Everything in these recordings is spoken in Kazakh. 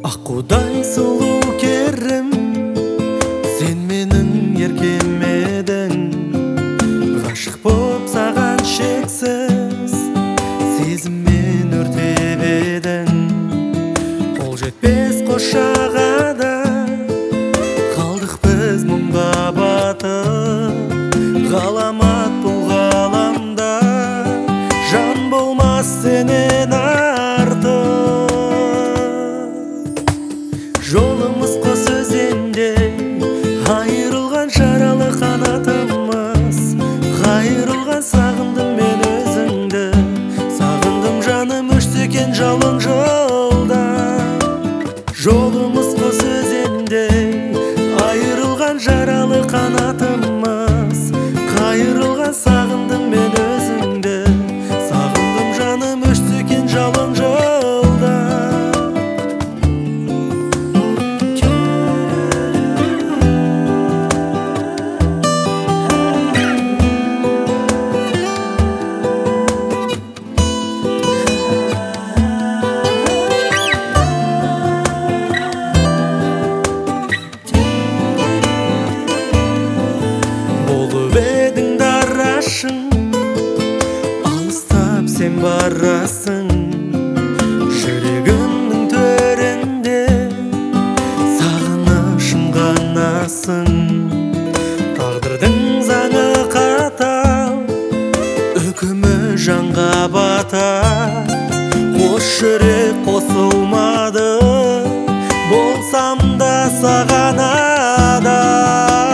Аққудай сұлу керім, сен менің еркем едің. Ғашық боп саған шексіз сезіммен өртеп едің. Қол жетпес қошағада қалдық біз мұңға батып. Ғаламат бұл ғаламда жан болмас сенен артық. Жолымыз қос өзенде, айырылған жаралы қанатымыз. Қайырылған сағындым мен өзіңді, сағындым жаным өшсекен жалын жолда. Жолымыз қос өзенде, айырылған жаралы қанатымыз. Қайырылған сағындым мен өзіңді, сағындым жаным өшсекен жалын жолда. Алыстап сен барасың, жүрегімнің төрінде сағынышым ғанасың. Тағдырдың заңы қатал, үкімі жанға батар. Қос жүрек қосылмады, болсам да саған адал.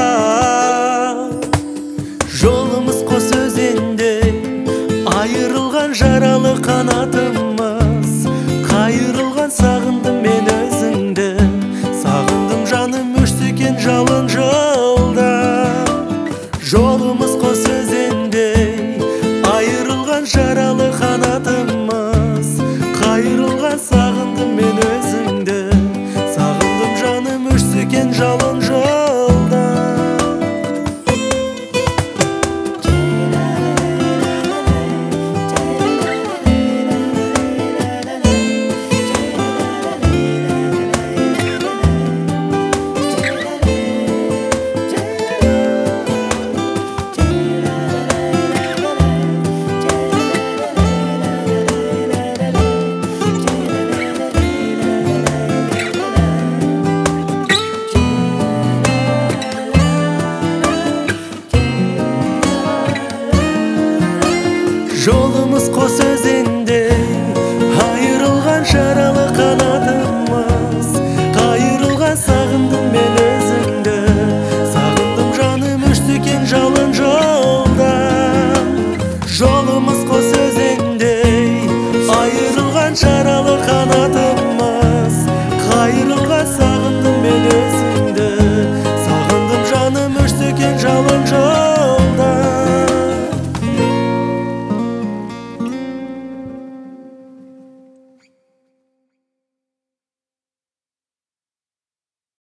Жолымыз қос өзенде, айырылған жаралы қанатымыз. Қайырылған сағындым мен өзіңді, сағындым жаным өшсекен жалын жолда. Жолымыз қос өзенде, айырылған жаралы қанатымыз. Қайырылған сағындым мен өзіңді, сағындым жаным өшсекен жалын жолда.